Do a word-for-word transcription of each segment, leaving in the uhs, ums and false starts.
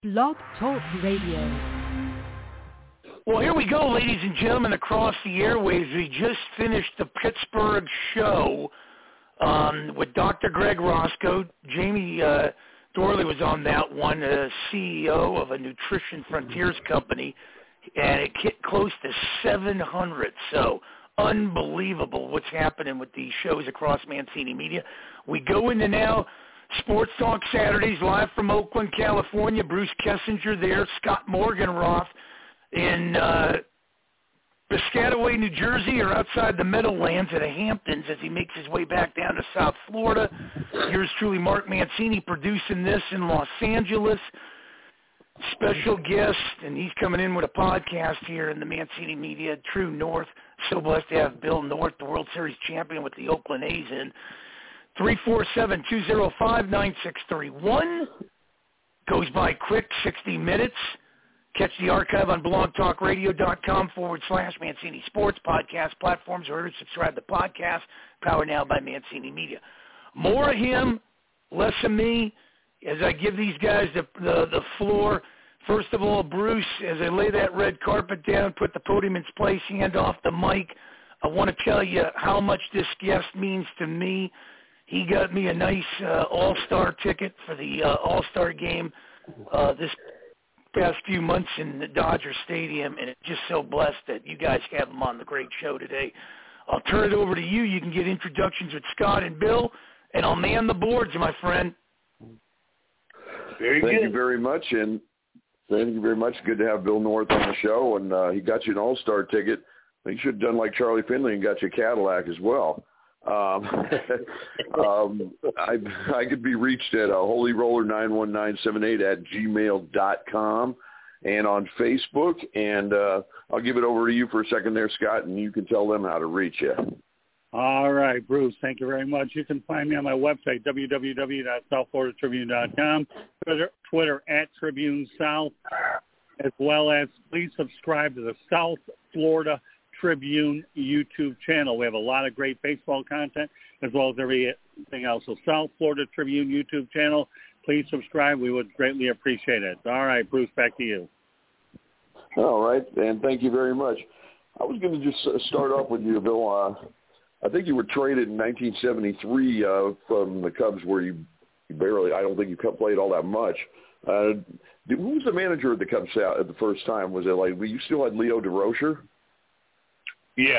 Blog Talk Radio. Well, here we go, ladies and gentlemen, across the airwaves. We just finished the Pittsburgh show um, with Doctor Greg Roscoe. Jamie uh, Dorley was on that one, uh, C E O of a Nutrition Frontiers company, and it hit close to seven hundred. So unbelievable what's happening with these shows across Mancini Media. We go into now Sports Talk Saturdays live from Oakland, California. Bruce Kessinger there, Scott Morganroth in uh, Piscataway, New Jersey, or outside the Meadowlands at the Hamptons as he makes his way back down to South Florida. Yours truly, Mark Mancini, producing this in Los Angeles. Special guest, and he's coming in with a podcast here in the Mancini Media, True North. So blessed to have Bill North, the World Series champion with the Oakland A's, in. three four seven, two oh five, nine six three one. Goes by quick, sixty minutes. Catch the archive on blogtalkradio.com forward slash Mancini Sports podcast platforms, or subscribe to podcast, powered now by Mancini Media. More of him, less of me, as I give these guys the, the, the floor. First of all, Bruce, as I lay that red carpet down, put the podium in its place, hand off the mic, I want to tell you how much this guest means to me. He got me a nice uh, all-star ticket for the uh, all-star game uh, this past few months in the Dodger Stadium, and it's just so blessed that you guys have him on the great show today. I'll turn it over to you. You can get introductions with Scott and Bill, and I'll man the boards, my friend. Very thank good. you very much, and thank you very much. Good to have Bill North on the show, and uh, he got you an all-star ticket. He should have done like Charlie Finley and got you a Cadillac as well. Um, um, I, I could be reached at uh, holy roller nine one nine seven eight at gmail dot com and on Facebook. And uh, I'll give it over to you for a second there, Scott, and you can tell them how to reach you. All right, Bruce, thank you very much. You can find me on my website, w w w dot south florida tribune dot com, Twitter, Twitter at Tribune South, as well as please subscribe to the South Florida Tribune YouTube channel. We have a lot of great baseball content as well as everything else. So South Florida Tribune YouTube channel, please subscribe. We would greatly appreciate it. All right, Bruce, back to you. All right, and thank you very much. I was going to just start off with you, Bill. Uh, I think you were traded in nineteen seventy-three uh, from the Cubs, where you barely, I don't think you played all that much. Uh, who was the manager of the Cubs at the first time? Was it like, you still had Leo DeRocher? Yeah.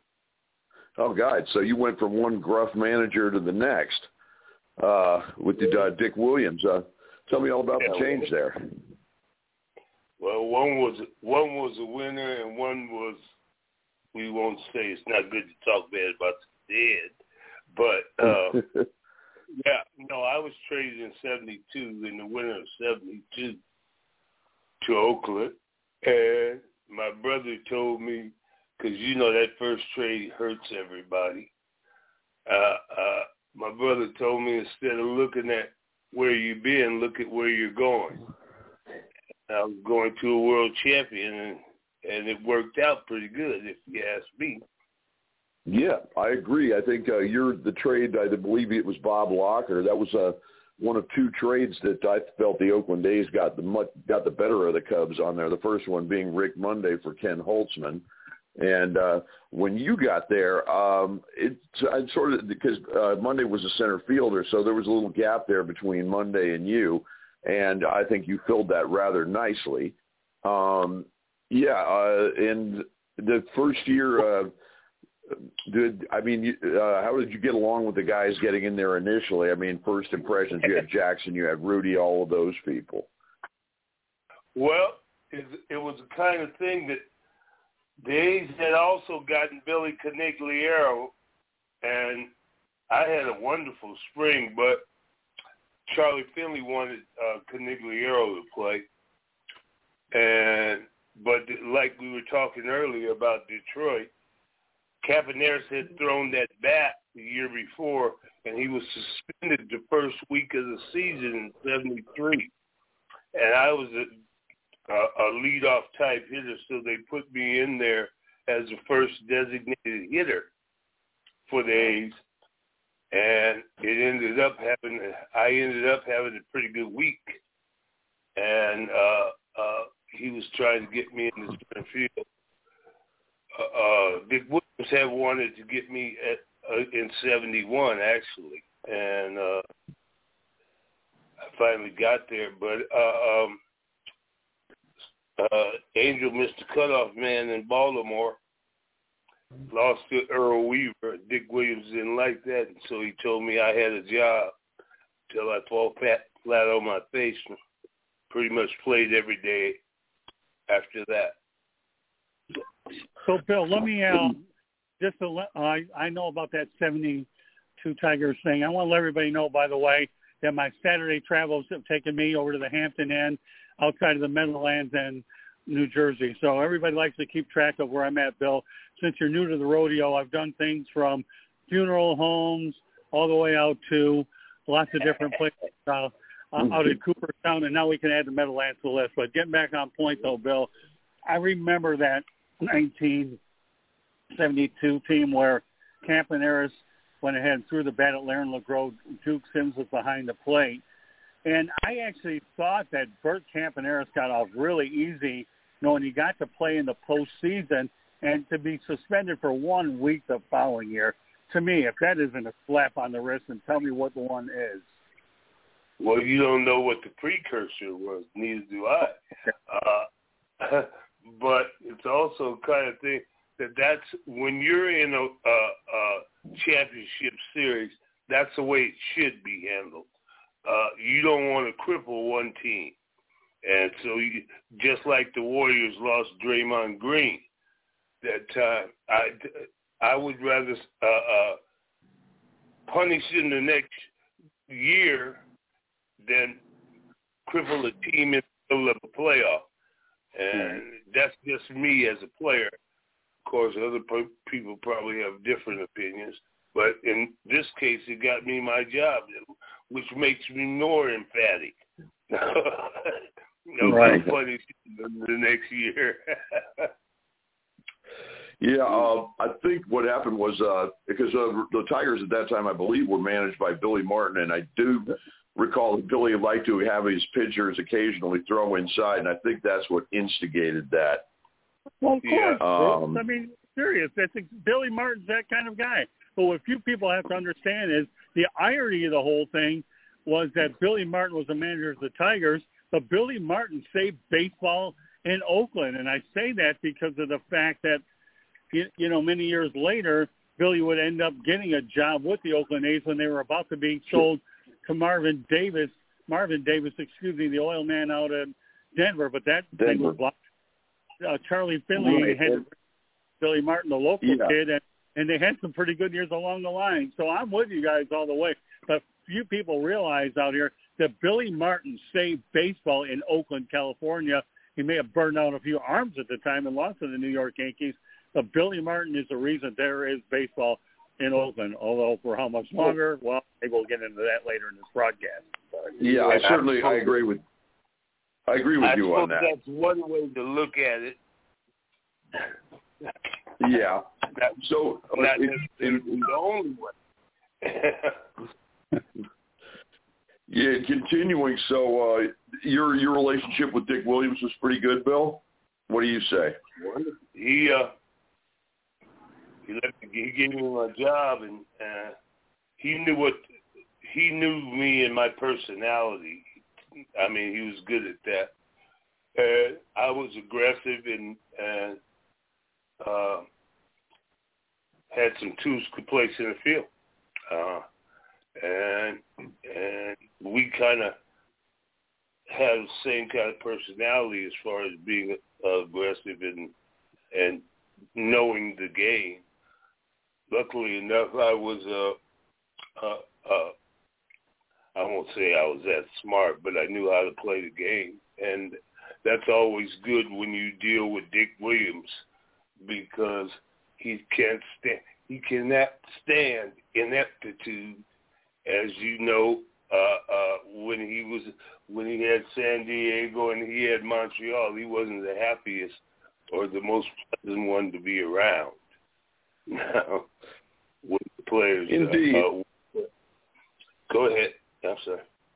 Oh, God. So you went from one gruff manager to the next uh, with the, uh, Dick Williams. Uh, tell me all about yeah, the change there. Well, one was one was a winner, and one was, we won't say, it's not good to talk bad about the dead. But, uh, yeah, no, I was traded in seventy-two, in the winter of seventy-two, to Oakland. And my brother told me, because, you know, that first trade hurts everybody. Uh, uh, my brother told me, instead of looking at where you've been, look at where you're going. And I was going to a world champion, and, and it worked out pretty good, if you ask me. Yeah, I agree. I think uh, you're the trade, I believe it was Bob Locker. That was uh, one of two trades that I felt the Oakland A's got the much, got the better of the Cubs on there, the first one being Rick Monday for Ken Holtzman. And uh, when you got there, um, it I sort of, because uh, Monday was a center fielder, so there was a little gap there between Monday and you, and I think you filled that rather nicely. Um, yeah, uh, and the first year, uh, did I mean, uh, how did you get along with the guys getting in there initially? I mean, first impressions, you had Jackson, you had Rudy, all of those people. Well, it, it was the kind of thing that the A's had also gotten Billy Conigliaro, and I had a wonderful spring, but Charlie Finley wanted uh, Conigliaro to play. And but like we were talking earlier about Detroit, Campaneris had thrown that bat the year before, and he was suspended the first week of the season in seventy-three. And I was a a, a leadoff type hitter, so they put me in there as the first designated hitter for the A's, and it ended up having I ended up having a pretty good week, and uh, uh, he was trying to get me in the center field. Uh, uh, Dick Williams had wanted to get me at, uh, in seventy-one, actually, and uh, I finally got there. But uh, um, uh, Angel, Mister Cutoff Man in Baltimore, lost to Earl Weaver. Dick Williams didn't like that, and so he told me I had a job till I fall flat, flat on my face. And pretty much played every day after that. So, Bill, let me uh, just to let, uh, I I know about that seventy-two Tigers thing. I want to let everybody know, by the way, that my Saturday travels have taken me over to the Hampton Inn, outside of the Meadowlands and New Jersey. So everybody likes to keep track of where I'm at, Bill. Since you're new to the rodeo, I've done things from funeral homes all the way out to lots of different places uh, out in Cooperstown, and now we can add the Meadowlands to the list. But getting back on point, though, Bill, I remember that nineteen seventy-two team where Campaneris went ahead and threw the bat at Laren LeGros. Duke Sims was behind the plate. And I actually thought that Bert Campaneris got off really easy knowing he got to play in the postseason and to be suspended for one week the following year. To me, if that isn't a slap on the wrist, then tell me what the one is. Well, you don't know what the precursor was. Neither do I. Uh, but it's also kind of thing that that's when you're in a, a, a championship series, that's the way it should be handled. Uh, you don't want to cripple one team. And so you, just like the Warriors lost Draymond Green that time, I, I would rather uh, uh, punish in the next year than cripple a team in the middle of a playoff. And that's just me as a player. Of course, other people probably have different opinions. But in this case, it got me my job, which makes me more emphatic. No right. punish the next year. Yeah, uh, I think what happened was uh, because uh, the Tigers at that time, I believe, were managed by Billy Martin, and I do recall that Billy liked to have his pitchers occasionally throw inside, and I think that's what instigated that. Well, of course. Yeah. Um, I mean, serious. That's Billy Martin's that kind of guy. But what few people have to understand is the irony of the whole thing was that Billy Martin was the manager of the Tigers, but Billy Martin saved baseball in Oakland. And I say that because of the fact that, you know, many years later, Billy would end up getting a job with the Oakland A's when they were about to be sold to Marvin Davis, Marvin Davis, excuse me, the oil man out in Denver. But that Denver. thing was blocked. Uh, Charlie Finley right. had Billy Martin, the local yeah. kid, and And they had some pretty good years along the line. So I'm with you guys all the way. But few people realize out here that Billy Martin saved baseball in Oakland, California. He may have burned out a few arms at the time and lost to the New York Yankees. But Billy Martin is the reason there is baseball in Oakland. Although for how much longer, well, maybe we'll get into that later in this broadcast. Yeah, I certainly I agree with I agree with I you on that. That's one way to look at it. Yeah. That, so not it, it, the only way. Yeah, continuing. So uh, your your relationship with Dick Williams was pretty good, Bill. What do you say? He uh, he let me, he gave me my job, and uh, he knew what he knew me and my personality. I mean, he was good at that. Uh, I was aggressive and and uh, had some tools could place in the field, uh, and and we kind of have the same kind of personality as far as being uh, aggressive and and knowing the game. Luckily enough, I was uh, uh, uh, I won't say I was that smart, but I knew how to play the game, and that's always good when you deal with Dick Williams because he can't stand he cannot stand ineptitude, as you know. Uh, uh, when he was when he had San Diego and he had Montreal, he wasn't the happiest or the most pleasant one to be around. Now, with the players, indeed. Uh, uh, go ahead. I'm sorry.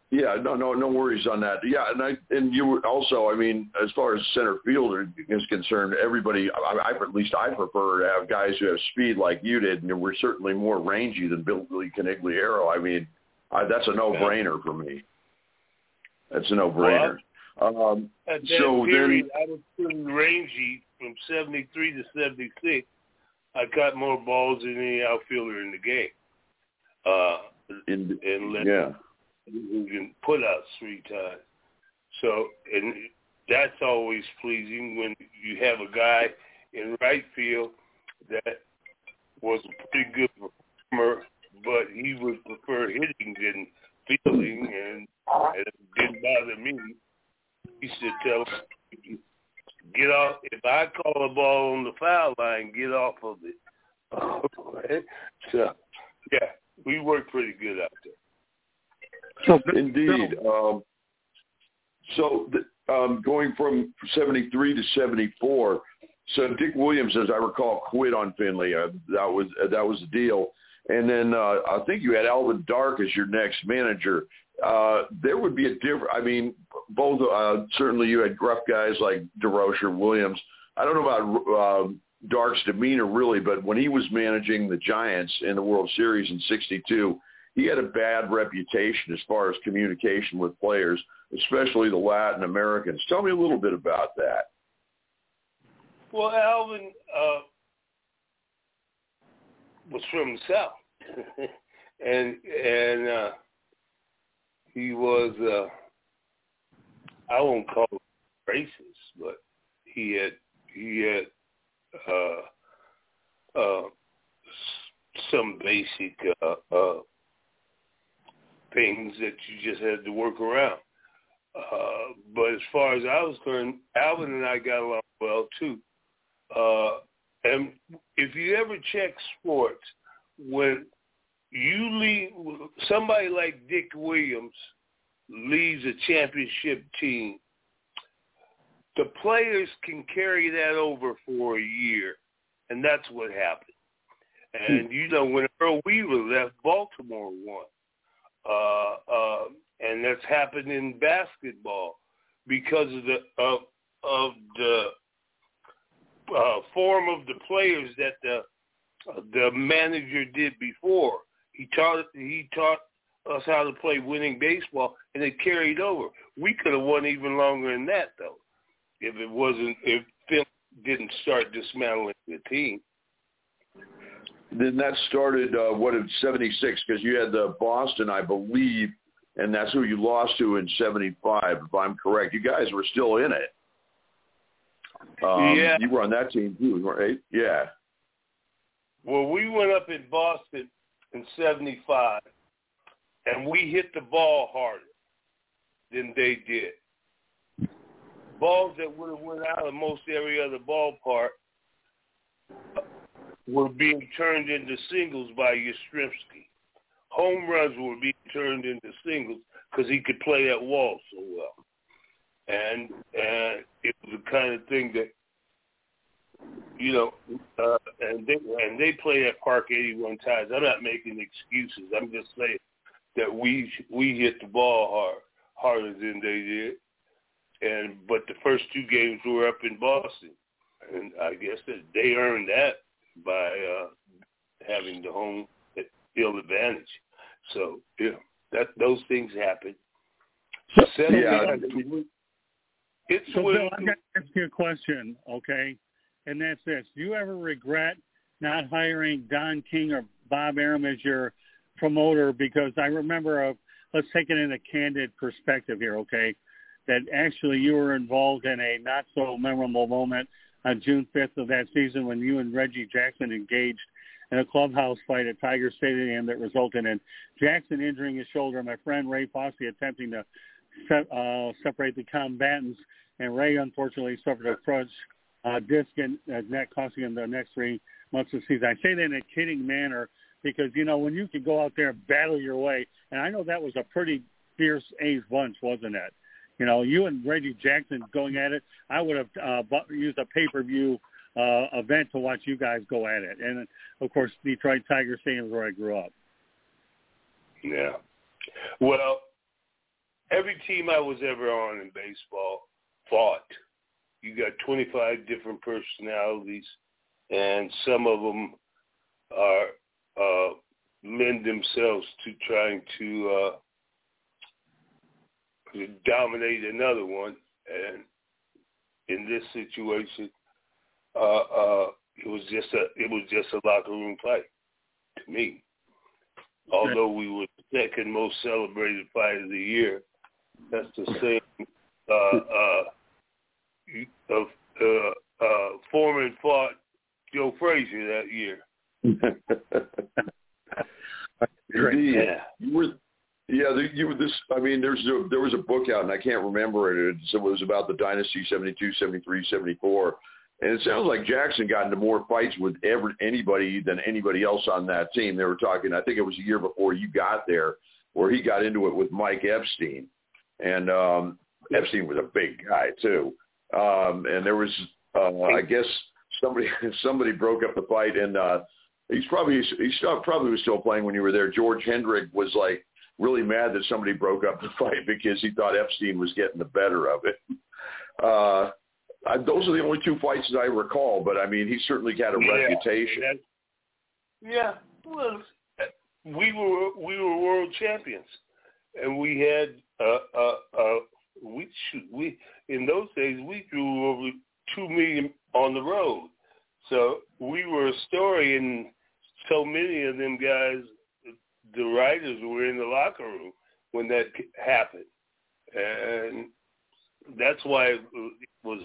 Yeah, no, no, no worries on that. Yeah, and I and you were also, I mean, as far as center fielder is concerned, everybody, I, I at least I prefer to have guys who have speed like you did, and we're certainly more rangy than Billy Conigliaro. I mean, I, that's a no-brainer for me. That's a no-brainer. Well, um, at that so period, then, I was pretty rangy from seventy-three to seventy-six. I caught more balls than any outfielder in the game. Uh, in, and let yeah. who can put out three times. So, and that's always pleasing when you have a guy in right field that was a pretty good performer, but he would prefer hitting than fielding, and, and it didn't bother me. He should tell him, get off. If I call a ball on the foul line, get off of it. So, yeah, we worked pretty good out there. So, Indeed. Um, so the, um, going from seventy-three to seventy-four, so Dick Williams, as I recall, quit on Finley. Uh, that was uh, that was the deal. And then uh, I think you had Alvin Dark as your next manager. Uh, there would be a different. I mean, both uh, certainly you had gruff guys like DeRocher, Williams. I don't know about uh, Dark's demeanor really, but when he was managing the Giants in the World Series in sixty-two, he had a bad reputation as far as communication with players, especially the Latin Americans. Tell me a little bit about that. Well, Alvin uh, was from the South, and and uh, he was, uh, I won't call him racist, but he had he had uh, uh, some basic uh, uh, things that you just had to work around. Uh, but as far as I was concerned, Alvin and I got along well too. Uh, and if you ever check sports, when you leave, somebody like Dick Williams leads a championship team, the players can carry that over for a year, and that's what happened. And, you know, when Earl Weaver left, Baltimore won. Uh, uh, and that's happened in basketball because of the of, of the uh, form of the players that the uh, the manager did before. He taught he taught us how to play winning baseball, and it carried over. We could have won even longer than that, though, if it wasn't if Phil didn't start dismantling the team. Then that started, uh, what, in seventy-six, because you had the Boston, I believe, and that's who you lost to in seventy-five, if I'm correct. You guys were still in it. Um, yeah. You were on that team, too, right? Yeah. Well, we went up in Boston in seventy-five, and we hit the ball harder than they did. Balls that would have went out of most every other ballpark were being turned into singles by Yastrzemski. Home runs were being turned into singles because he could play that wall so well. And and it was the kind of thing that, you know, uh, and they and they played at Park eighty-one times. I'm not making excuses. I'm just saying that we we hit the ball hard harder than they did. And but the first two games were up in Boston, and I guess that they earned that by uh, having the home field advantage. So yeah, that those things happen. So, yeah. It's so when, Bill, I've got to ask you a question, okay? And that's this: do you ever regret not hiring Don King or Bob Arum as your promoter? Because I remember, a, let's take it in a candid perspective here, okay? That actually you were involved in a not so memorable moment on June fifth of that season when you and Reggie Jackson engaged in a clubhouse fight at Tiger Stadium that resulted in Jackson injuring his shoulder, my friend Ray Fosse attempting to se- uh, separate the combatants, and Ray unfortunately suffered a crushed uh, disc in his neck, costing him the next three months of the season. I say that in a kidding manner because, you know, when you could go out there and battle your way, and I know that was a pretty fierce A's bunch, wasn't it? You know, you and Reggie Jackson going at it, I would have uh, bu- used a pay-per-view uh, event to watch you guys go at it. And, of course, Detroit Tiger Stadium is where I grew up. Yeah. Well, every team I was ever on in baseball fought. You got twenty-five different personalities, and some of them are uh, lend themselves to trying to, uh, to dominate another one. And in this situation, uh, uh, it was just a it was just a locker room fight to me. Although we were the second most celebrated fight of the year, that's the same. Uh, uh, of uh, uh, Foreman fought Joe Frazier that year. Indeed. Yeah. You were, yeah, the, you were this. I mean, there's a, there was a book out, and I can't remember it. It was about the dynasty seventy-two, seventy-three, seventy-four, and it sounds like Jackson got into more fights with ever anybody than anybody else on that team. They were talking. I think it was a year before you got there, where he got into it with Mike Epstein, and um, Epstein was a big guy too. Um, and there was, uh, I guess, somebody somebody broke up the fight, and uh, he's probably he still, probably was still playing when you were there. George Hendrick was like really mad that somebody broke up the fight because he thought Epstein was getting the better of it. Uh, I, those are the only two fights that I recall, but I mean, he certainly had a yeah, reputation. Yeah, well, we were we were world champions, and we had uh, uh, uh, we we in those days we drew over two million on the road, so we were a story, and so many of them guys, the writers were in the locker room when that happened, and that's why it was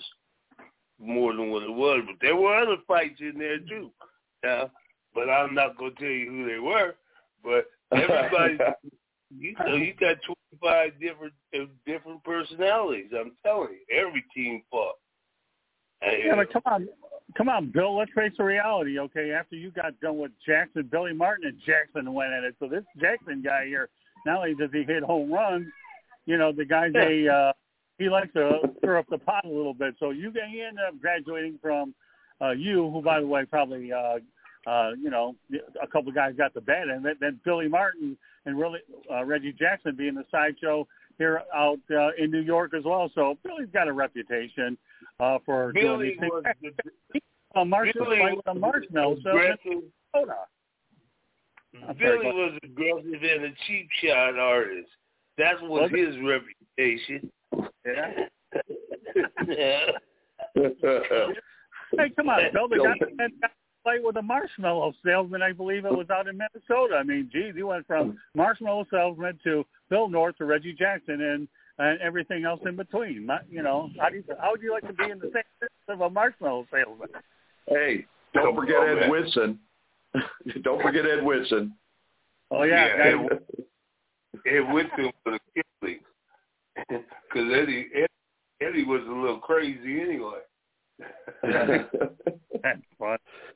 more than what it was. But there were other fights in there too, uh, but I'm not going to tell you who they were. But everybody, you know, you got twenty-five different uh, different personalities. I'm telling you, every team fought. And, yeah, but come on, come on, Bill. Let's face the reality, okay? After you got done with Jackson, Billy Martin and Jackson went at it. So this Jackson guy here, not only does he hit home runs, you know, the guy's a uh, he likes to stir up the pot a little bit. So you he ended up graduating from uh, you, who, by the way, probably uh, uh, you know, a couple of guys got the bat, and then, then Billy Martin and really uh, Reggie Jackson being the sideshow here out uh, in New York as well. So Billy's got a reputation uh, for Billy doing these things. was the, a marshmallow, Billy with a marshmallow. So Billy was aggressive and a cheap shot artist. That was, was his it? reputation. Yeah. yeah. Hey, come on, Bill. The guy got fight with a marshmallow salesman. I believe it was out in Minnesota. I mean, geez, he went from marshmallow salesman to Bill North to Reggie Jackson and and everything else in between. Not, you know, how do you how would you like to be in the same business of a marshmallow salesman? Hey, don't forget oh, Ed Whitson. Don't forget Ed Whitson. Oh yeah, yeah Ed, Ed Whitson was a killing because Eddie, Eddie Eddie was a little crazy anyway. That's fun.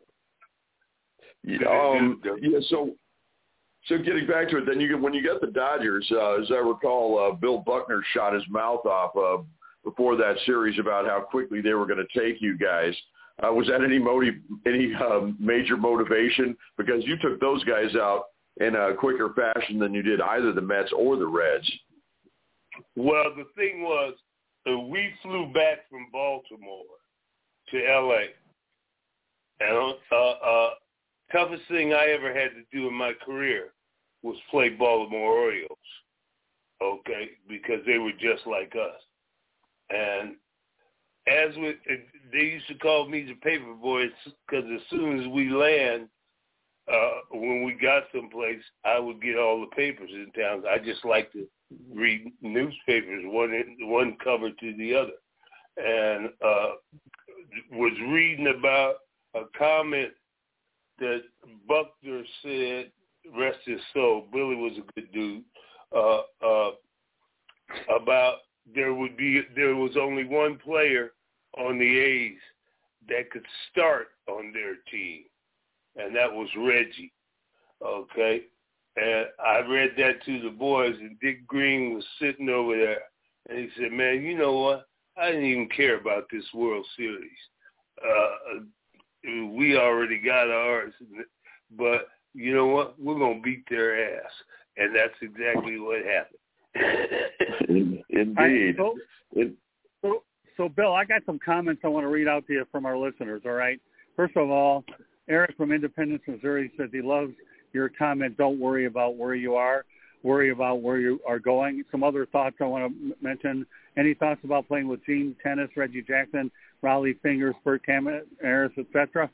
Yeah, um, yeah, so so getting back to it, then you get, when you got the Dodgers, uh, as I recall, uh, Bill Buckner shot his mouth off uh, before that series about how quickly they were going to take you guys. Uh, was that any motive, any um, major motivation? Because you took those guys out in a quicker fashion than you did either the Mets or the Reds. Well, the thing was, uh, we flew back from Baltimore to L A And uh, uh, toughest thing I ever had to do in my career was play Baltimore Orioles, okay, because they were just like us. And as with, they used to call me the paper boy because as soon as we land, uh, when we got someplace, I would get all the papers in town. I just like to read newspapers, one one cover to the other. And uh, was reading about a comment that Buckner said, rest his soul, Billy was a good dude, uh, uh, about there would be, there was only one player on the A's that could start on their team, and that was Reggie, okay? And I read that to the boys, and Dick Green was sitting over there, and he said, man, you know what? I didn't even care about this World Series. Uh, we already got ours, but you know what? We're going to beat their ass. And that's exactly what happened. Indeed. Right, so, it, so, so, Bill, I got some comments I want to read out to you from our listeners, all right? First of all, Eric from Independence, Missouri says he loves your comment, don't worry about where you are, worry about where you are going. Some other thoughts I want to mention. Any thoughts about playing with Gene Tennis, Reggie Jackson, Raleigh Fingers, Bert Camaris, et cetera?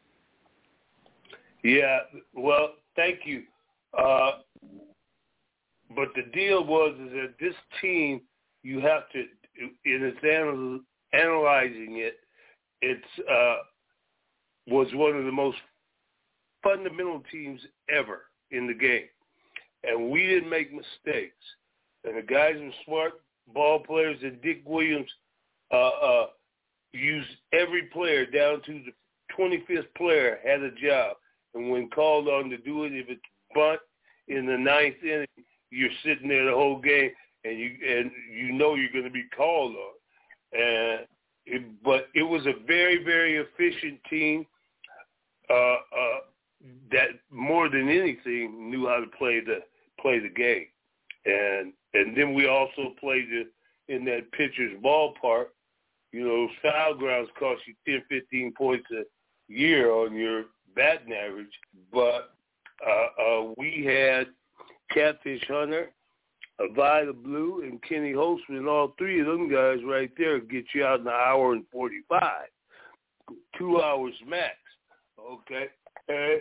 Yeah, well, thank you. Uh, but the deal was is that this team, you have to, in its anal- analyzing it, it's uh, was one of the most fundamental teams ever in the game. And we didn't make mistakes. And the guys were smart ball players, and Dick Williams uh, uh, used every player down to the twenty-fifth player had a job. And when called on to do it, if it's bunt in the ninth inning, you're sitting there the whole game, and you and you know you're going to be called on. And it, but it was a very, very efficient team uh, uh, that more than anything knew how to play the play the game. And and then we also played it in that pitcher's ballpark. You know, foul grounds cost you ten, fifteen points a year on your batting average. But uh, uh, we had Catfish Hunter, Avida Blue, and Kenny Holtzman. All three of them guys right there get you out in an hour and forty-five, two hours max. Okay, and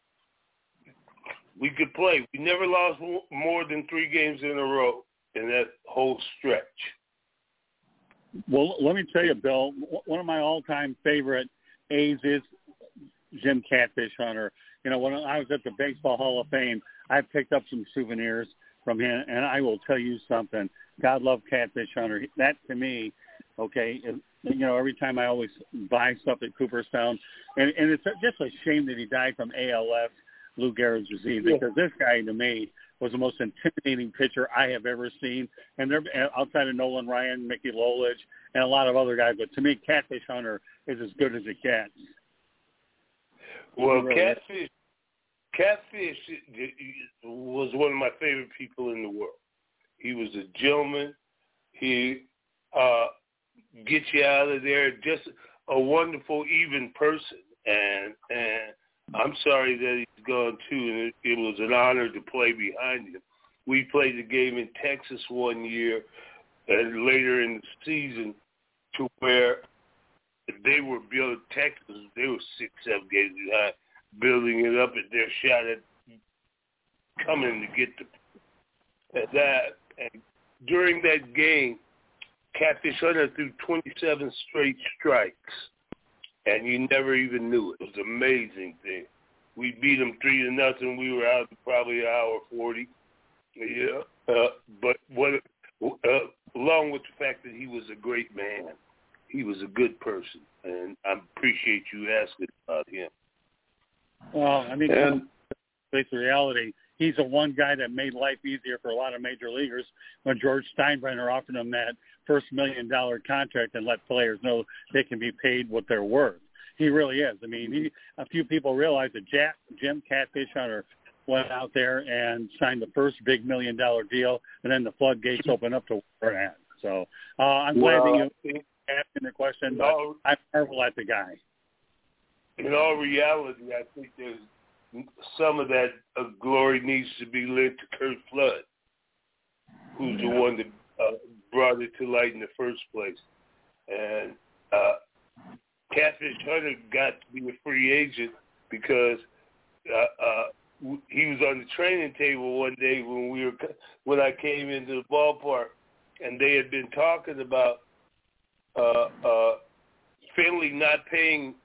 we could play. We never lost more than three games in a row in that whole stretch. Well, let me tell you, Bill, one of my all-time favorite A's is Jim Catfish Hunter. You know, when I was at the Baseball Hall of Fame, I picked up some souvenirs from him, and I will tell you something. God love Catfish Hunter. That, to me, okay, is, you know, every time I always buy stuff at Cooperstown, and, and it's just a shame that he died from A L S, Lou Gehrig's disease, because this guy, to me, was the most intimidating pitcher I have ever seen. And they're outside of Nolan Ryan, Mickey Lolich, and a lot of other guys. But to me, Catfish Hunter is as good as it gets. Well, really Catfish, Catfish was one of my favorite people in the world. He was a gentleman. He uh, gets you out of there. Just a wonderful, even person. And and I'm sorry that he's gone too, and it, it was an honor to play behind him. We played the game in Texas one year, and later in the season, to where they were building Texas. They were six, seven games behind, building it up, and their shot at coming to get the at that. And during that game, Catfish Hunter threw twenty-seven straight strikes. And you never even knew it. It was an amazing thing. We beat them three to nothing. We were out probably an hour forty. Yeah. Uh, but what, uh, along with the fact that he was a great man, he was a good person, and I appreciate you asking about him. Well, I mean, and, face the reality. He's the one guy that made life easier for a lot of major leaguers when George Steinbrenner offered him that first million dollar contract and let players know they can be paid what they're worth. He really is. I mean, he, a few people realize that Jack, Jim Catfish Hunter went out there and signed the first big million dollar deal, and then the floodgates opened up to where we're at. So uh, I'm well, glad that you asking the question, but all, I marvel at the guy. In all reality, I think there's some of that uh, glory needs to be linked to Curt Flood, who's the one that uh, brought it to light in the first place. And uh, Catfish Hunter got to be a free agent because uh, uh, he was on the training table one day when we were when I came into the ballpark, and they had been talking about uh, uh, Finley not paying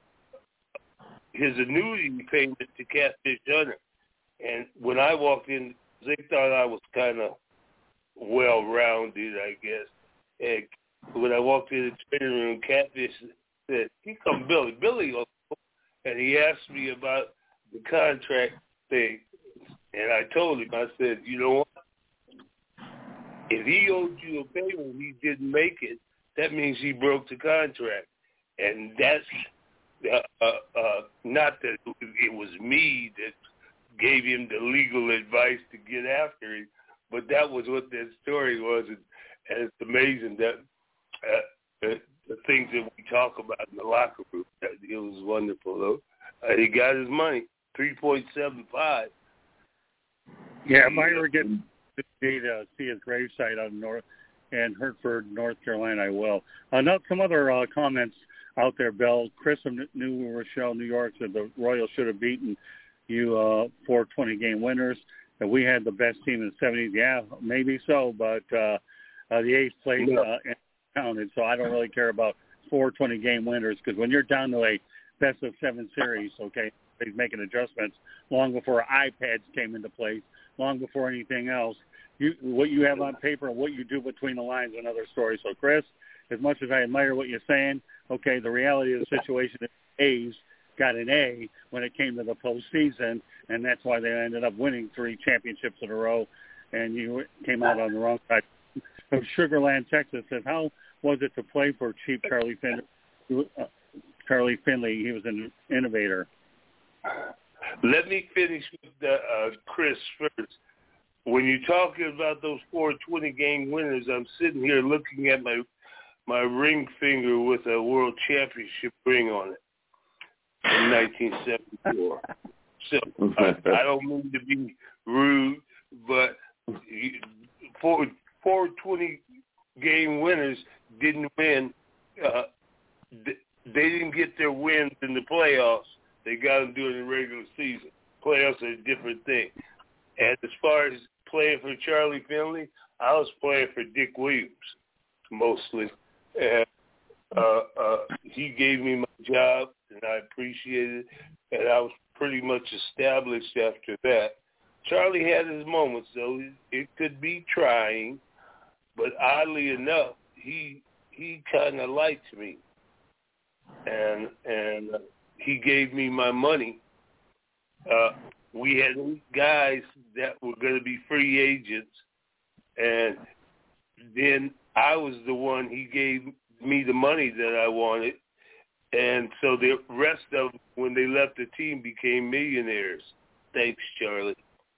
his annuity payment to Catfish Hunter. And when I walked in, they thought I was kind of well-rounded, I guess. And when I walked in the training room, Catfish said, "Here come Billy. Billy," and he asked me about the contract thing. And I told him, I said, you know what? If he owed you a payment and he didn't make it, that means he broke the contract. And that's uh, uh, uh, not that it was me that gave him the legal advice to get after him, but that was what that story was, and, and it's amazing that uh, the, the things that we talk about in the locker room. That, it was wonderful, though. Uh, he got his money, three point seven five. Yeah, if I ever get to see his gravesite out in North and Hertford, North Carolina, I will. Uh, now, some other uh, comments out there, Bill. Chris from New Rochelle, New York, said the Royals should have beaten you uh, four twenty-game winners. That we had the best team in the seventies. Yeah, maybe so, but uh, uh, the A's played uh, and counted, so I don't really care about four twenty-game winners because when you're down to a best of seven series, okay, he's making adjustments long before iPads came into place, long before anything else. You, what you have on paper and what you do between the lines is another story. So, Chris, as much as I admire what you're saying, okay, the reality of the situation is A's got an A when it came to the postseason, and that's why they ended up winning three championships in a row, and you came out on the wrong side. From Sugar Land, Texas, says, how was it to play for Chief Charlie Finley? Uh, Charlie Finley, he was an innovator. Let me finish with the, uh, Chris first. When you're talking about those four twenty-game winners, I'm sitting here looking at my my ring finger with a world championship ring on it in nineteen seventy-four. So I, I don't mean to be rude, but four, four twenty-game winners didn't win. Uh, they didn't get their wins in the playoffs. They got them during the regular season. Playoffs are a different thing. And as far as playing for Charlie Finley, I was playing for Dick Williams mostly. And uh, uh, he gave me my job, and I appreciated it. And I was pretty much established after that. Charlie had his moments, though. It could be trying, but oddly enough, he he kind of liked me, and and he gave me my money. Uh, we had guys that were going to be free agents, and then I was the one, he gave me the money that I wanted, and so the rest of them, when they left the team, became millionaires. Thanks, Charlie.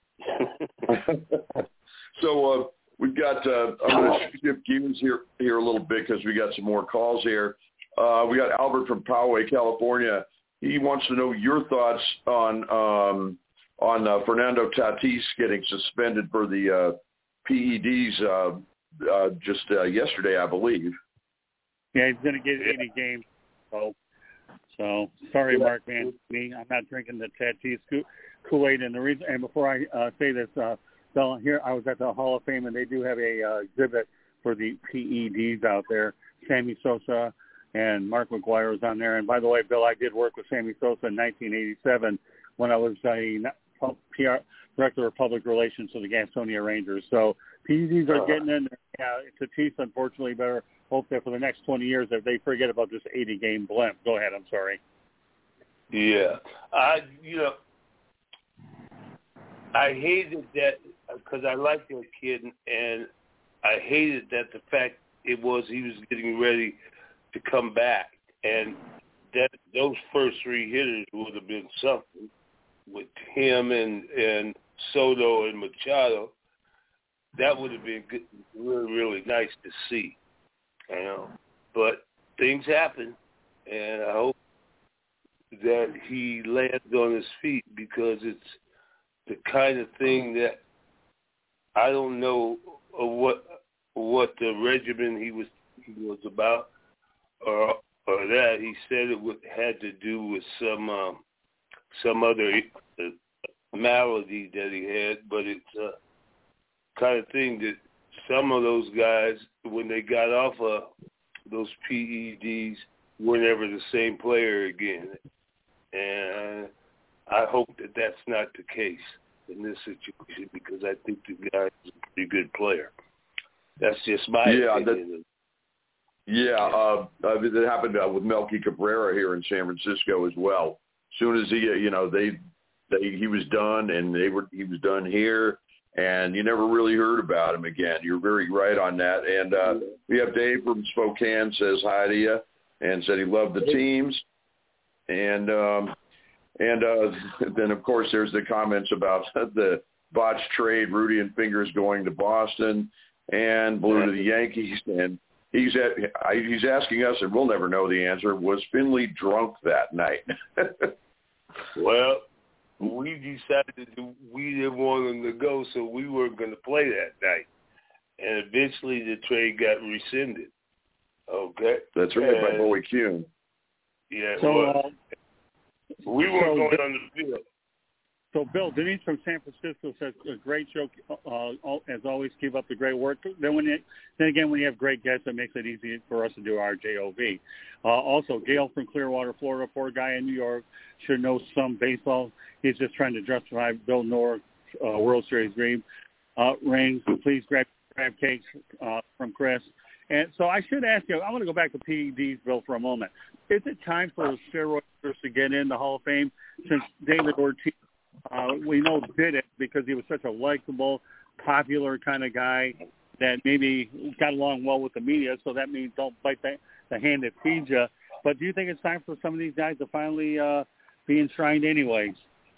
So uh, we've got, uh, I'm going to shift gears here, here a little bit because we got some more calls here. Uh, we got Albert from Poway, California. He wants to know your thoughts on um, on uh, Fernando Tatis getting suspended for the uh, P E Ds uh, uh, just uh, yesterday, I believe. Yeah, he's going to get eighty games. So, so sorry, yeah. Mark, man. Me, I'm not drinking the Tatis Kool-Aid. And the reason, and before I uh, say this, uh, Bill, here I was at the Hall of Fame, and they do have a uh, exhibit for the P E Ds out there. Sammy Sosa and Mark McGwire was on there. And by the way, Bill, I did work with Sammy Sosa in nineteen eighty-seven when I was a P R director of public relations for the Gastonia Rangers. So P E Ds are getting in there. Yeah, Tatis, unfortunately, better hope that for the next twenty years that they forget about this eighty-game blimp. Go ahead. I'm sorry. Yeah. I, you know, I hated that because I liked that kid, and I hated that the fact it was he was getting ready to come back, and that those first three hitters would have been something with him and and Soto and Machado. That would have been good, really really nice to see, you know. But things happen, and I hope that he lands on his feet because it's the kind of thing that I don't know what what the regimen he was he was about. Or, or that he said it would, had to do with some um, some other uh, malady that he had, but it's a kind of thing that some of those guys, when they got off of those P E Ds, were never the same player again. And I hope that that's not the case in this situation because I think the guy is a pretty good player. That's just my yeah, opinion. That- Yeah, uh, uh, it happened uh, with Melky Cabrera here in San Francisco as well. As soon as he, uh, you know, they, they, he was done, and they were, he was done here, and you never really heard about him again. You're very right on that. And uh, we have Dave from Spokane says hi to you, and said he loved the teams, and um, and uh, then of course there's the comments about the botched trade, Rudy and Fingers going to Boston and Blue to the Yankees. And he's at, he's asking us, and we'll never know the answer, was Finley drunk that night? Well, we decided that we didn't want him to go, so we weren't going to play that night. And eventually the trade got rescinded. Okay? That's right, and, by Bowie Kuhn. Yeah, so, well, uh, we weren't so, going on the field. So, Bill, Denise from San Francisco says, a great show, uh, as always, keep up the great work. Then when you, then again, when you have great guests, it makes it easy for us to do our J O V. Uh, also, Gail from Clearwater, Florida, poor guy in New York, should know some baseball. He's just trying to justify Bill North uh, World Series dream. Uh, rings, please grab, grab cakes uh, from Chris. And so I should ask you, I want to go back to P E Ds, Bill, for a moment. Is it time for steroids to get in the Hall of Fame since David Ortiz, Uh, we know did it because he was such a likable, popular kind of guy that maybe got along well with the media, so that means don't bite the, the hand that feeds you. But do you think it's time for some of these guys to finally uh, be enshrined anyways?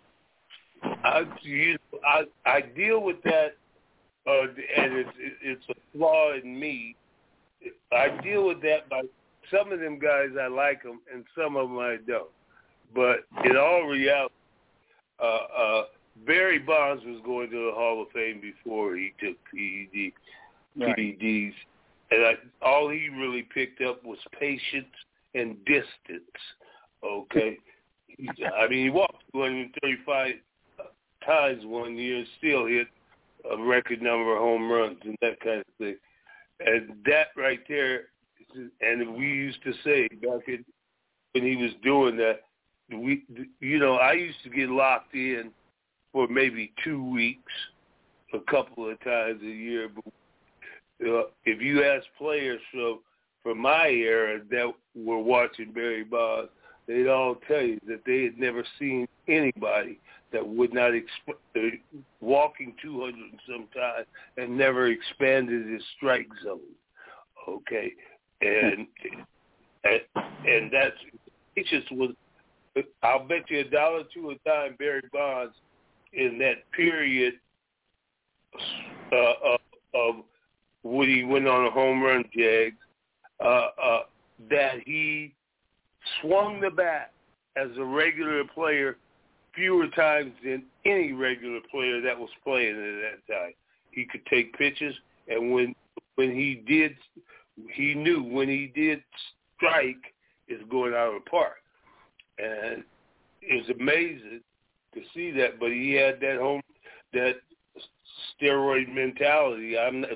I, you, I, I deal with that, uh, and it's, it's a flaw in me. I deal with that by some of them guys I like them, and some of them I don't. But in all reality, Uh, uh, Barry Bonds was going to the Hall of Fame before he took P E D, right. P E Ds, and I, all he really picked up was patience and distance. Okay, he, I mean he walked two hundred thirty-five times one year and still hit a record number of home runs and that kind of thing. And that right there, and we used to say back in, when he was doing that. We, you know, I used to get locked in for maybe two weeks, a couple of times a year. But uh, if you ask players from from my era that were watching Barry Bonds, they'd all tell you that they had never seen anybody that would not exp- uh, walking two hundred and some times and never expanded his strike zone. Okay, and and, and that's it. Just was. I'll bet you a dollar to a dime Barry Bonds in that period uh, of, of when he went on a home run jag, uh, uh, that he swung the bat as a regular player fewer times than any regular player that was playing at that time. He could take pitches, and when when he did, he knew when he did strike, it's going out of the park. And it was amazing to see that, but he had that home, that steroid mentality. I'm not,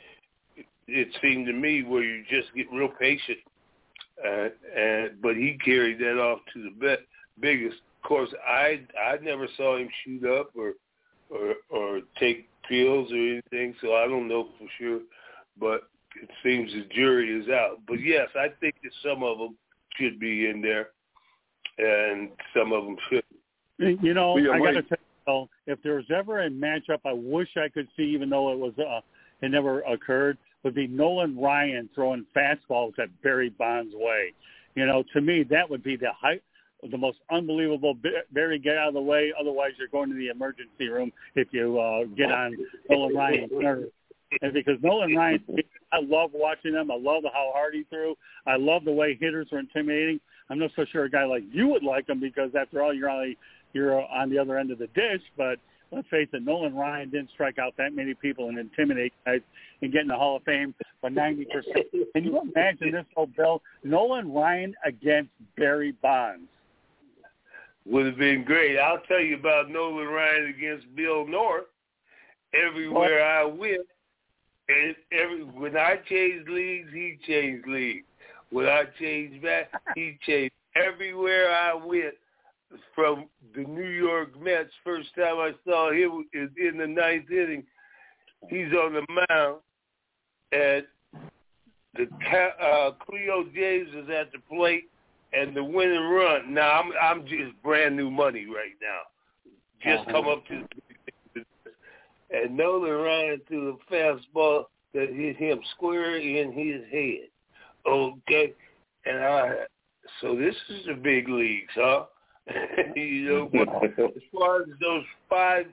it seemed to me where you just get real patient, uh, and but he carried that off to the be- biggest. Of course, I I never saw him shoot up or or or take pills or anything, so I don't know for sure. But it seems the jury is out. But yes, I think that some of them should be in there. And some of them should. You know, yeah, I got to wait. tell you, if there was ever a matchup I wish I could see, even though it was uh, it never occurred, would be Nolan Ryan throwing fastballs at Barry Bonds' way. You know, to me, that would be the height, the most unbelievable. Barry, get out of the way, otherwise you're going to the emergency room if you uh, get on Nolan Ryan's nerves. And because Nolan Ryan, I love watching him. I love how hard he threw. I love the way hitters are intimidating. I'm not so sure a guy like you would like him because, after all, you're on, you're on the other end of the dish. But let's face it, Nolan Ryan didn't strike out that many people and intimidate guys and get in the Hall of Fame by ninety percent. Can you imagine this whole Bill? Nolan Ryan against Barry Bonds. Would have been great. I'll tell you about Nolan Ryan against Bill North. Everywhere I went, and every when I changed leagues, he changed leagues. When I changed back, he changed. Everywhere I went, from the New York Mets, first time I saw him is in the ninth inning. He's on the mound, and the uh, Cleo James is at the plate, and the winning run. Now I'm I'm just brand new money right now. Just come up to the, and Nolan Ryan threw a fastball that hit him square in his head. Okay, and I so this is the big leagues, huh? You know, but as far as those five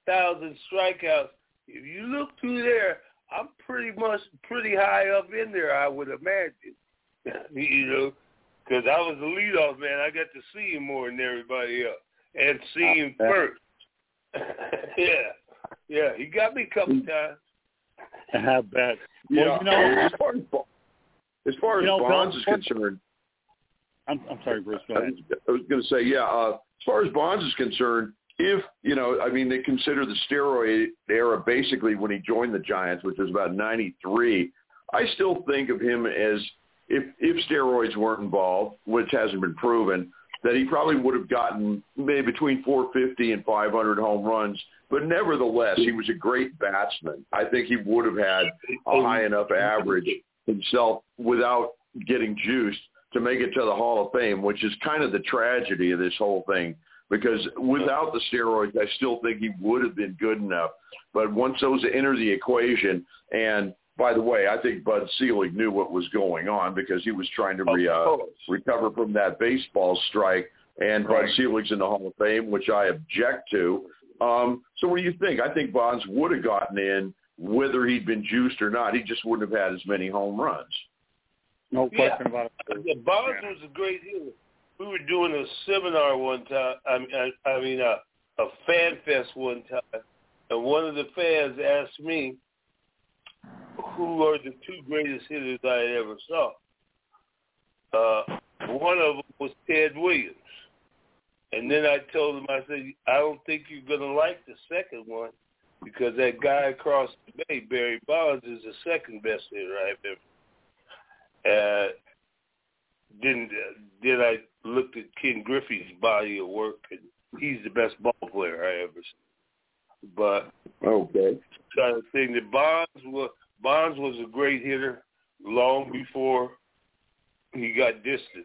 thousand strikeouts. If you look through there, I'm pretty much pretty high up in there, I would imagine. You know, because I was the leadoff man. I got to see him more than everybody else and see him first. yeah, yeah, he got me a couple times. I bet. Yeah, well, you know, as far as, as, far as you know, Bonds Bill, is concerned, I'm, I'm sorry, Bruce. Go ahead. I was going to say, yeah, uh, as far as Bonds is concerned, if, you know, I mean, they consider the steroid era basically when he joined the Giants, which was about ninety-three. I still think of him as, if, if steroids weren't involved, which hasn't been proven, that he probably would have gotten maybe between four fifty and five hundred home runs. But nevertheless, he was a great batsman. I think he would have had a high enough average himself without getting juiced to make it to the Hall of Fame, which is kind of the tragedy of this whole thing. Because without the steroids, I still think he would have been good enough. But once those enter the equation, and by the way, I think Bud Selig knew what was going on because he was trying to re, uh, recover from that baseball strike, and right. Bud Selig's in the Hall of Fame, which I object to. Um, so what do you think? I think Bonds would have gotten in whether he'd been juiced or not. He just wouldn't have had as many home runs. No question yeah. about it. Yeah, Bonds yeah. was a great hitter. We were doing a seminar one time, I mean, I, I mean a, a fan fest one time, and one of the fans asked me who are the two greatest hitters I ever saw. Uh, one of them was Ted Williams. And then I told him, I said, I don't think you're going to like the second one because that guy across the bay, Barry Bonds, is the second best hitter I've ever. Uh, then, uh, then I looked at Ken Griffey's body of work, and he's the best ball player I ever seen. But okay, kind of thing that Bonds was Bonds was a great hitter long before he got distance.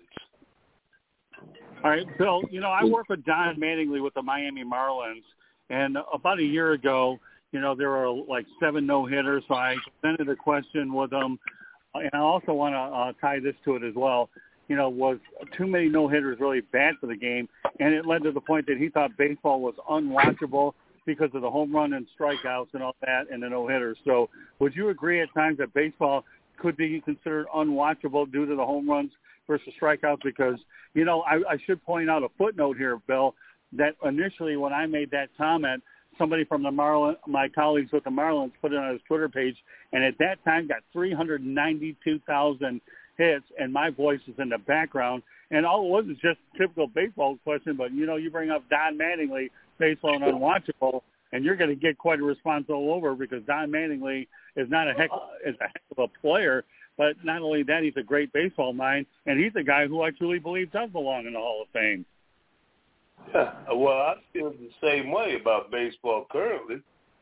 All right, Bill, you know, I work with Don Mattingly with the Miami Marlins, and about a year ago, you know, there were like seven no-hitters, so I presented a question with him, and I also want to uh, tie this to it as well. You know, was too many no-hitters really bad for the game? And it led to the point that he thought baseball was unwatchable because of the home run and strikeouts and all that and the no-hitters. So would you agree at times that baseball could be considered unwatchable due to the home runs versus strikeouts? Because, you know, I, I should point out a footnote here, Bill, that initially when I made that comment, somebody from the Marlins, my colleagues with the Marlins, put it on his Twitter page, and at that time got three hundred ninety-two thousand hits, and my voice is in the background. And all it was is just a typical baseball question, but, you know, you bring up Don Mattingly, baseball and unwatchable, and you're going to get quite a response all over because Don Mattingly is not a heck, is a heck of a player, but not only that, he's a great baseball mind, and he's a guy who I truly believe does belong in the Hall of Fame. Yeah, well, I feel the same way about baseball currently.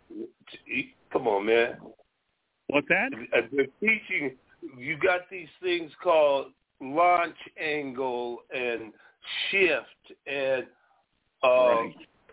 Come on, man. What's that? They're teaching. You got these things called launch angle and shift and uh, right.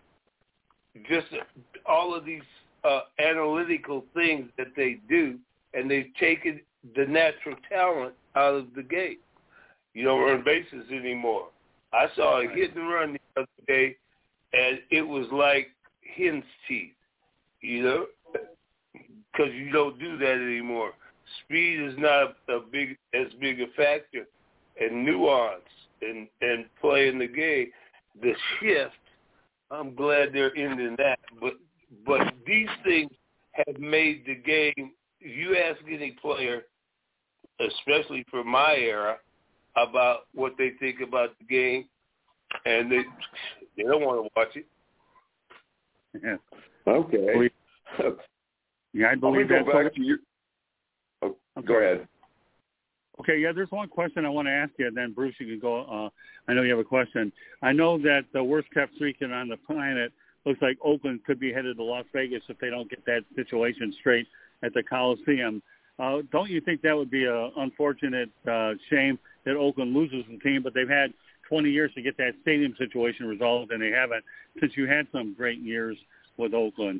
just all of these uh, analytical things that they do, and they've taken the natural talent out of the game. You don't run bases anymore. I saw a hit and run the other day, and it was like hen's teeth, you know, because you don't do that anymore. Speed is not a big as big a factor, and nuance and and playing the game. The shift, I'm glad they're ending that, but but these things have made the game. If you ask any player, especially for my era, about what they think about the game, and they they don't want to watch it. Yeah. Okay. Yeah, I believe go that. back to you. Oh, okay. Go ahead. Okay, yeah, there's one question I want to ask you, and then, Bruce, you can go. Uh, I know you have a question. I know that the worst-kept secret on the planet looks like Oakland could be headed to Las Vegas if they don't get that situation straight at the Coliseum. Uh, don't you think that would be an unfortunate uh, shame that Oakland loses the team, but they've had twenty years to get that stadium situation resolved, and they haven't, since you had some great years with Oakland?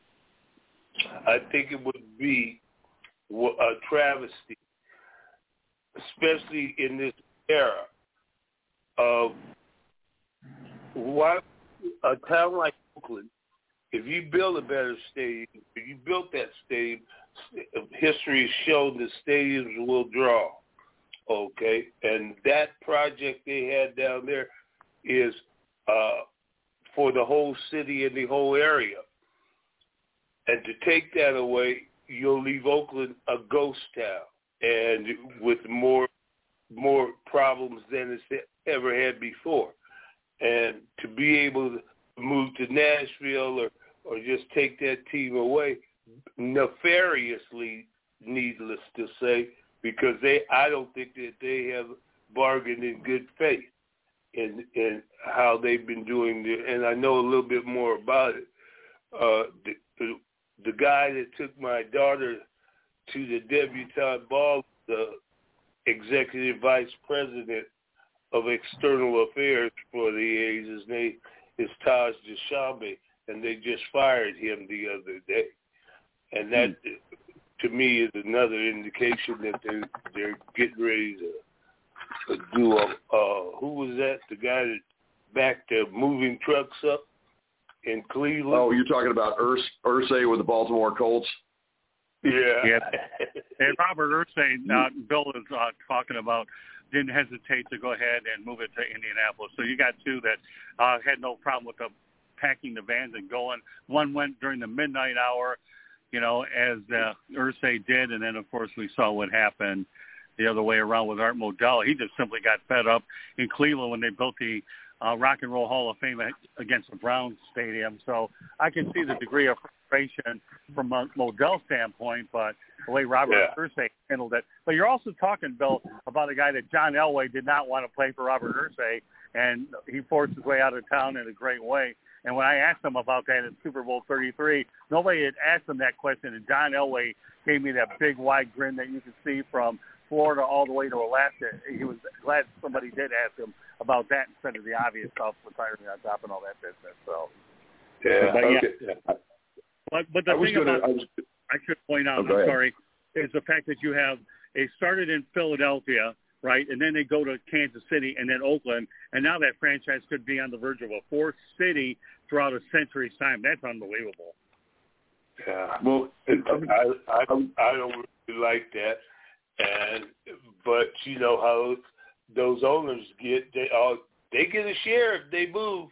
I think it would be a travesty, especially in this era of why a town like Oakland if you build a better stadium, if you built that stadium, history has shown that stadiums will draw, okay? And that project they had down there is uh, for the whole city and the whole area. And to take that away, you'll leave Oakland a ghost town and with more more problems than it's ever had before. And to be able to move to Nashville or, or just take that team away, nefariously, needless to say, because they I don't think that they have bargained in good faith in in how they've been doing it. And I know a little bit more about it. Uh, the, the, the guy that took my daughter to the debutante ball, the executive vice president of external affairs for the A's, his name is Taj Deshambe, and they just fired him the other day. And that, hmm. to me, is another indication that they're, they're getting ready to, to do a, uh, who was that? The guy that backed the moving trucks up in Cleveland? Oh, you're talking about Urs, Irsay with the Baltimore Colts? Yeah. yeah. And Robert Irsay, uh, Bill is uh, talking about, didn't hesitate to go ahead and move it to Indianapolis. So you got two that uh, had no problem with the packing the vans and going. One went during the midnight hour, you know, as uh, Irsay did, and then, of course, we saw what happened the other way around with Art Modell. He just simply got fed up in Cleveland when they built the uh, Rock and Roll Hall of Fame against the Browns Stadium. So I can see the degree of frustration from a Modell's standpoint, but the way Robert yeah. Irsay handled it. But you're also talking, Bill, about a guy that John Elway did not want to play for Robert Irsay, and he forced his way out of town in a great way. And when I asked him about that in Super Bowl thirty-three, nobody had asked him that question, and John Elway gave me that big, wide grin that you could see from Florida all the way to Alaska. He was glad somebody did ask him about that instead of the obvious stuff, retiring on top and all that business. So, yeah, but, okay. yeah. But, but the I thing gonna, about, I, was, I should point out, oh, I'm sorry, is the fact that you have, they started in Philadelphia, right, and then they go to Kansas City and then Oakland, and now that franchise could be on the verge of a fourth city throughout a century's time. That's unbelievable. Yeah, well, I, I, I don't really like that. And but you know how those owners get they uh, they get a share if they move.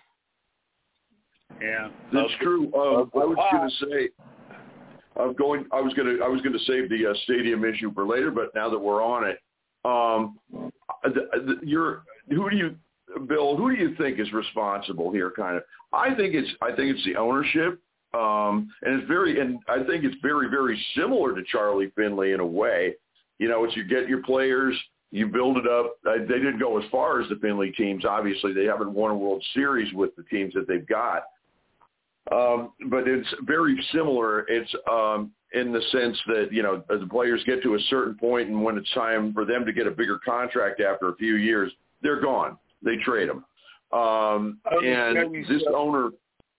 Yeah, that's uh, true. Um, I was going to say, I'm going. I was going to. I was going to save the uh, stadium issue for later, but now that we're on it, um, the, the, you're who do you, Bill? Who do you think is responsible here? Kind of. I think it's. I think it's the ownership. Um, and it's very. And I think it's very, very similar to Charlie Finley in a way. You know, it's you get your players, you build it up. Uh, they didn't go as far as the Finley teams. Obviously, they haven't won a World Series with the teams that they've got. Um, but it's very similar. It's um, in the sense that, you know, the players get to a certain point, and when it's time for them to get a bigger contract after a few years, they're gone. They trade them. Um, and this owner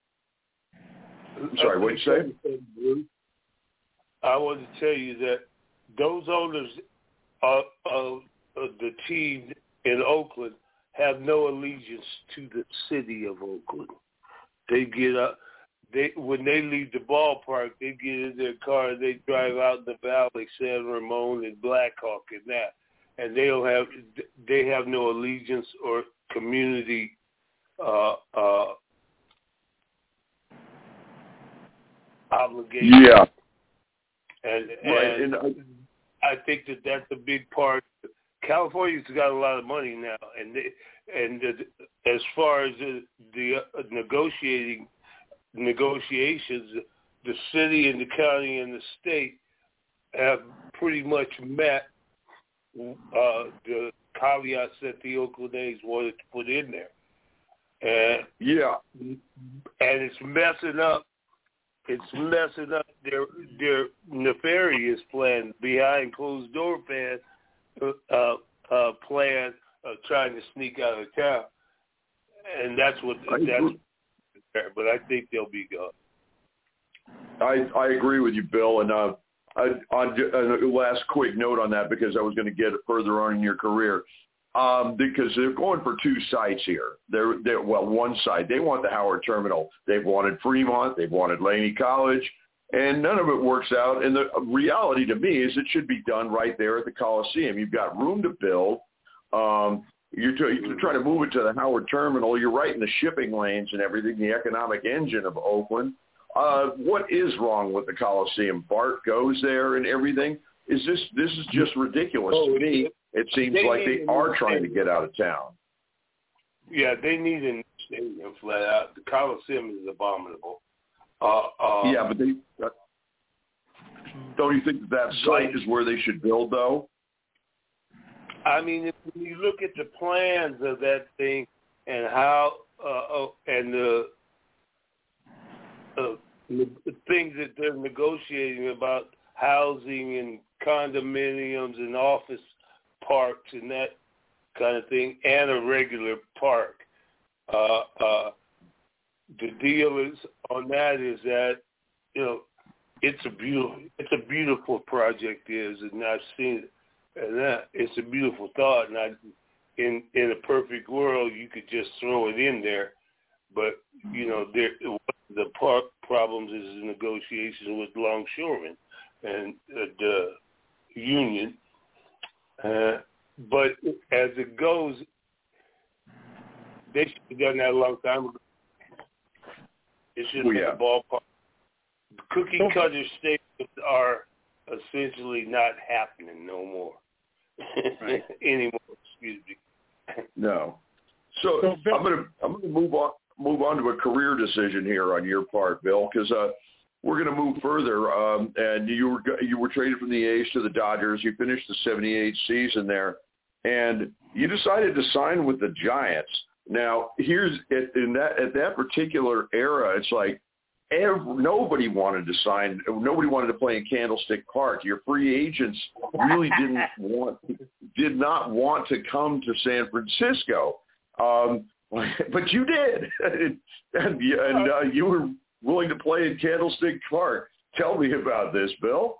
– I'm sorry, what did you say? I want to tell you that those owners of, of, of the team in Oakland have no allegiance to the city of Oakland. They get up, they when they leave the ballpark, they get in their car and they drive out in the valley, San Ramon and Blackhawk and that, and they don't have they have no allegiance or community uh, uh, obligation. Yeah, and, right. and, and I think that that's a big part. California's got a lot of money now, and they, and the, as far as the, the uh, negotiating negotiations, the city and the county and the state have pretty much met uh, the caveats that the Oakland A's wanted to put in there, and yeah, and it's messing up. It's messing up their their nefarious plan, behind closed door plan, uh, uh, plan of trying to sneak out of town, and that's what that's. But I think they'll be gone. I I agree with you, Bill. And uh, I, on a last quick note on that, because I was going to get further on in your career. um, because they're going for two sites here. They're, they're well, one site. They want the Howard Terminal. They've wanted Fremont. They've wanted Laney College. And none of it works out. And the reality to me is it should be done right there at the Coliseum. You've got room to build. Um, you're, t- you're trying to move it to the Howard Terminal. You're right in the shipping lanes and everything, the economic engine of Oakland. Uh, what is wrong with the Coliseum? Bart goes there and everything. Is this this is just ridiculous oh, to me. It seems they like they are trying to get out of town. Yeah, they need a stadium flat out. The Coliseum is abominable. Uh, uh, yeah, but they uh, don't you think that site is where they should build, though? I mean, if you look at the plans of that thing and how uh, oh, and the, uh, the things that they're negotiating about housing and condominiums and office parks and that kind of thing, and a regular park. Uh, uh, the deal is on that is that, you know, it's a beautiful, it's a beautiful project, is, and I've seen it, and that it's a beautiful thought. And I, in in a perfect world, you could just throw it in there, but you know, there the park problems is the negotiations with longshoremen and uh, the union. Uh, but as it goes, they should have done that a long time ago. It should have well, been yeah. a ballpark. Cookie cutter stadiums are essentially not happening no more. Right. Anymore, excuse me. No. So, So Bill, I'm gonna I'm gonna move on move on to a career decision here on your part, Bill, because uh, we're gonna move further. Um, and you were you were traded from the A's to the Dodgers. You finished the seventy-eight season there, and you decided to sign with the Giants. Now, here's in that at that particular era, it's like every, nobody wanted to sign. Nobody wanted to play in Candlestick Park. Your free agents really didn't want, did not want to come to San Francisco, um, but you did, and, and uh, you were willing to play in Candlestick Park. Tell me about this, Bill.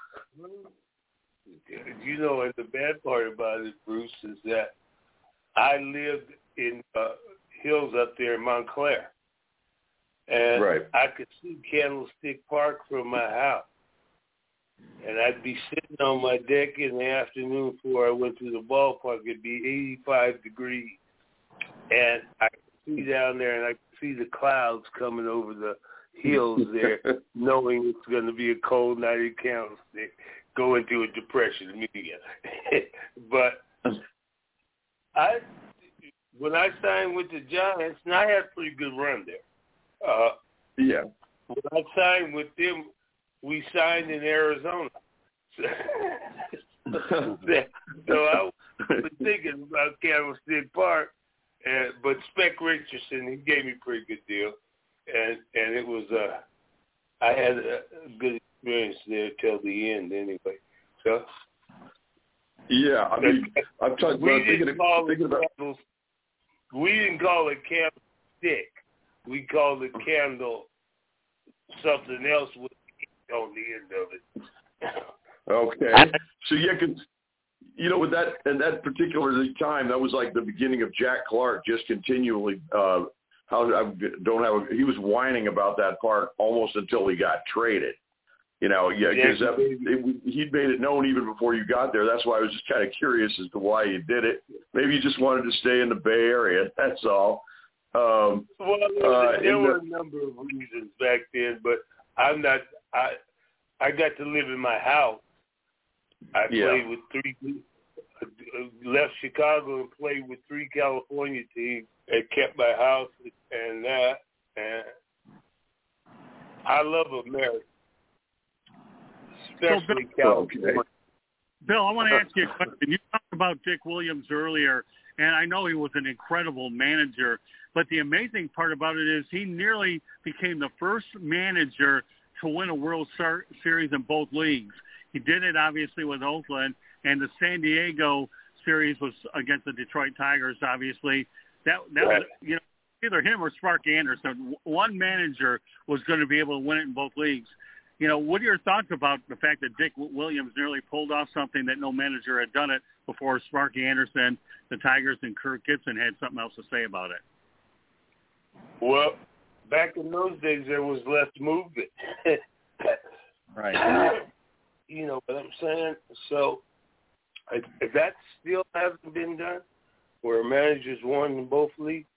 You know, and the bad part about it, Bruce, is that I lived in uh, hills up there in Montclair. And right. I could see Candlestick Park from my house. And I'd be sitting on my deck in the afternoon before I went to the ballpark. It'd be eighty-five degrees. And I could see down there, and I could see the clouds coming over the hills there, knowing it's going to be a cold night in Candlestick, go into a depression immediately. But I... When I signed with the Giants, and I had a pretty good run there. Uh, yeah. When I signed with them, we signed in Arizona. So I was thinking about Candlestick Park, and, but Spec Richardson, he gave me a pretty good deal, and and it was uh, I had a good experience there till the end anyway. So yeah, I mean, I'm talking about thinking, thinking about. Candles, We didn't call it candlestick. We called it candle something else with on the end of it. Okay. So yeah, cause, you know, with that and that particular time, that was like the beginning of Jack Clark just continually. Uh, how I don't have. A, he was whining about that part almost until he got traded. You know, yeah, because yeah, he'd made it known even before you got there. That's why I was just kind of curious as to why you did it. Maybe you just wanted to stay in the Bay Area. That's all. Um, well, there, uh, there were the, a number of reasons back then, but I'm not. I I got to live in my house. I yeah. played with three. Left Chicago and played with three California teams. It kept my house and that. And I love America. Especially so, California. Bill, I want to ask you a question. You talked about Dick Williams earlier, and I know he was an incredible manager, but the amazing part about it is he nearly became the first manager to win a World Series in both leagues. He did it, obviously, with Oakland, and the San Diego series was against the Detroit Tigers, obviously. That, that right. was, you know, either him or Spark Anderson. One manager was going to be able to win it in both leagues. You know, what are your thoughts about the fact that Dick Williams nearly pulled off something that no manager had done it before Sparky Anderson, the Tigers, and Kirk Gibson had something else to say about it. Well, back in those days, there was less movement. Right. You know what I'm saying? So if that still hasn't been done, where managers won in both leagues?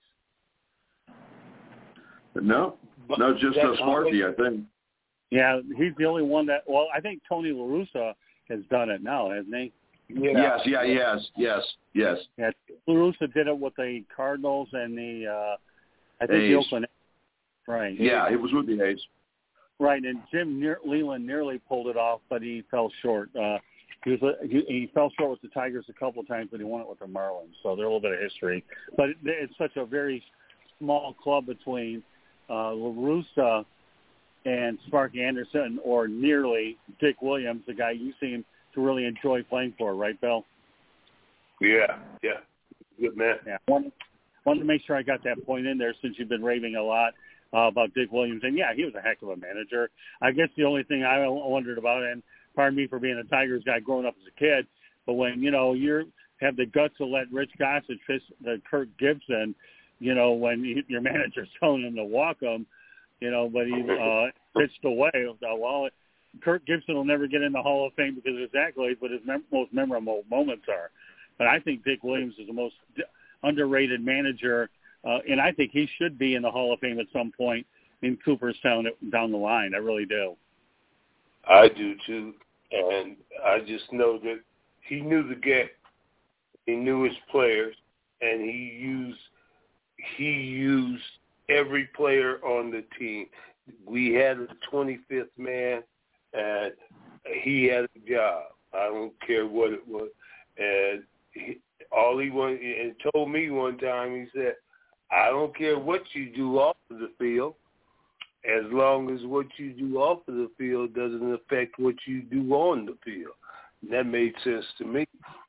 No, no, just uh, Sparky, I think. Yeah, he's the only one that, well, I think Tony La Russa has done it now, hasn't he? Yeah. Yes, yeah, yes, yes, yes. Yeah, La Russa did it with the Cardinals and the, uh, I think A's. the Oakland. Right. Yeah, it was with the A's. Right, and Jim ne- Leland nearly pulled it off, but he fell short. Uh, he, was, he, he fell short with the Tigers a couple of times, but he won it with the Marlins. So there's a little bit of history. But it, it's such a very small club between uh, La Russa and Sparky Anderson, or nearly Dick Williams, the guy you seem to really enjoy playing for, right, Bill? Yeah, yeah. Good man. Yeah. Wanted, wanted to make sure I got that point in there since you've been raving a lot uh, about Dick Williams. And, yeah, he was a heck of a manager. I guess the only thing I wondered about, and pardon me for being a Tigers guy growing up as a kid, but when, you know, you have the guts to let Rich Gossett fish the Kirk Gibson, you know, when he, your manager's telling him to walk him, you know, but he uh, pitched away. Well, Kirk Gibson will never get in the Hall of Fame because of his accolades, but his mem- most memorable moments are. But I think Dick Williams is the most underrated manager, uh, and I think he should be in the Hall of Fame at some point in Cooperstown down the line. I really do. I do, too. And I just know that he knew the game. He knew his players, and he used he used every player on the team. We had a twenty-fifth man, and he had a job. I don't care what it was. And he, all he wanted, and told me one time, he said, I don't care what you do off of the field, as long as what you do off of the field doesn't affect what you do on the field. And that made sense to me.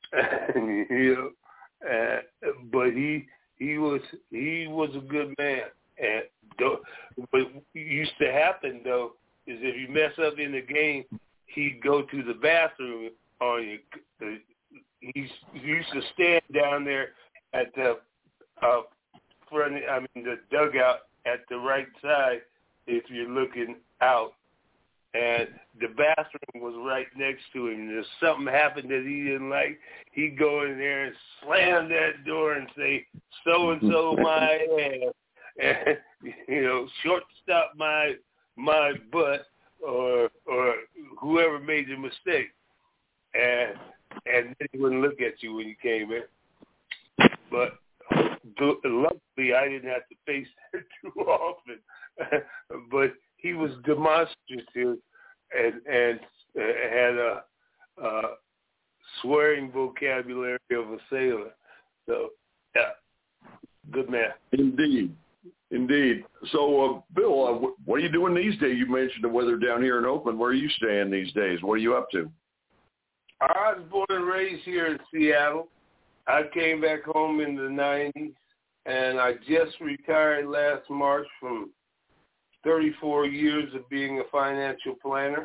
You know, uh, but he he was he was a good man. And though, what used to happen though is if you mess up in the game, he'd go to the bathroom on you. He used to stand down there at the uh, front. I mean the dugout at the right side if you're looking out. And the bathroom was right next to him. And if something happened that he didn't like, he'd go in there and slam that door and say, so-and-so my ass. And, you know, shortstop my my butt or or whoever made the mistake. And and then he wouldn't look at you when you came in. But luckily I didn't have to face that too often. But he was demonstrative and, and uh, had a uh, swearing vocabulary of a sailor. So, yeah, good man. Indeed. Indeed. So, uh, Bill, uh, what are you doing these days? You mentioned the weather down here in Oakland. Where are you staying these days? What are you up to? I was born and raised here in Seattle. I came back home in the nineties, and I just retired last March from thirty-four years of being a financial planner.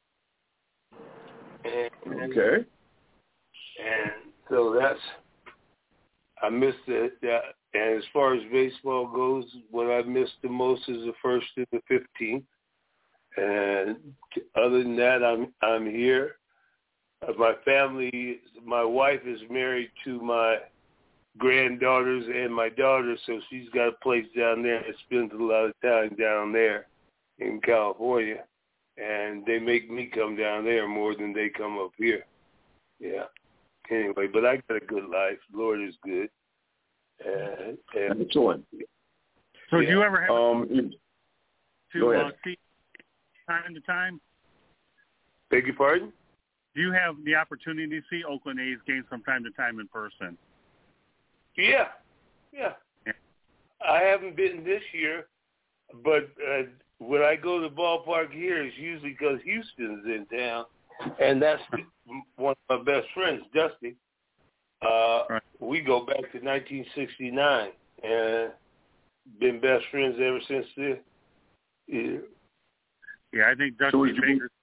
And, okay. And so that's, I missed it. Uh, and as far as baseball goes, what I missed the most is the first and the fifteenth. And other than that, I'm I'm here. Uh, my family, my wife is married to my granddaughters and my daughter, so she's got a place down there and spends a lot of time down there in California. And they make me come down there more than they come up here. Yeah. Anyway, but I got a good life. Lord is good. And, and Excellent. So yeah. do you ever have um, to uh, see time to time? Beg your pardon? Do you have the opportunity to see Oakland A's games from time to time in person? Yeah, yeah. yeah. I haven't been this year, but uh, when I go to the ballpark here, it's usually because Houston's in town, and that's one of my best friends, Dusty. Uh, right. We go back to nineteen sixty-nine, and been best friends ever since then. Yeah, yeah I think Dusty so Baker's